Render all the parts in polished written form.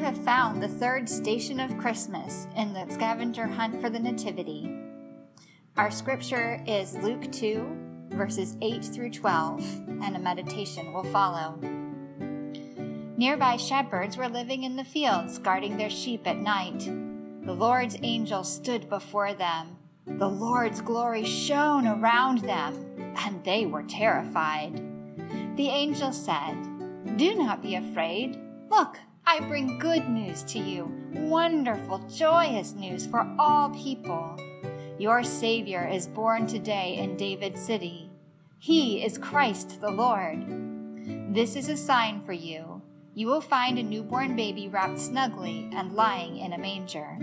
have found the third station of Christmas in the scavenger hunt for the Nativity. Our scripture is Luke 2, verses 8 through 12, and a meditation will follow. Nearby shepherds were living in the fields, guarding their sheep at night. The Lord's angel stood before them. The Lord's glory shone around them, and they were terrified. The angel said, "Do not be afraid. Look, I bring good news to you, wonderful, joyous news for all people. Your Savior is born today in David's city. He is Christ the Lord. This is a sign for you. You will find a newborn baby wrapped snugly and lying in a manger."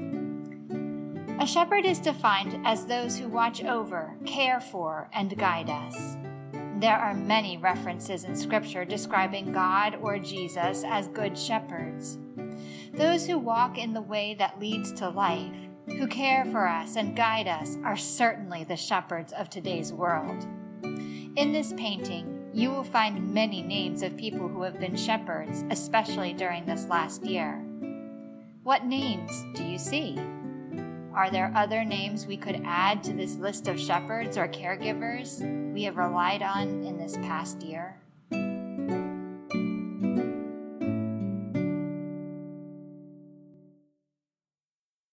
A shepherd is defined as those who watch over, care for, and guide us. There are many references in Scripture describing God or Jesus as good shepherds. Those who walk in the way that leads to life, who care for us and guide us, are certainly the shepherds of today's world. In this painting, you will find many names of people who have been shepherds, especially during this last year. What names do you see? Are there other names we could add to this list of shepherds or caregivers we have relied on in this past year?